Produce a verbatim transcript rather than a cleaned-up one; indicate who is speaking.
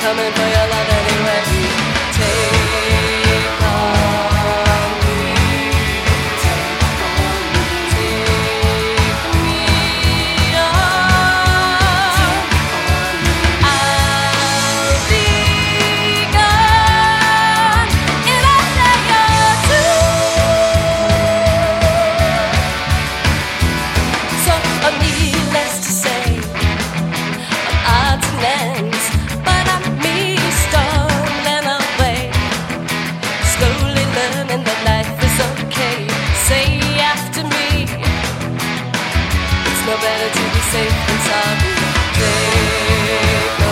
Speaker 1: coming for your love anyway. Take on me, take me on. I'll be gone in a day or two. So needless to say, odds and ends, but I'm me stumbling away, slowly learning that life is okay. Say after me, it's no better to be safe than sorry. Take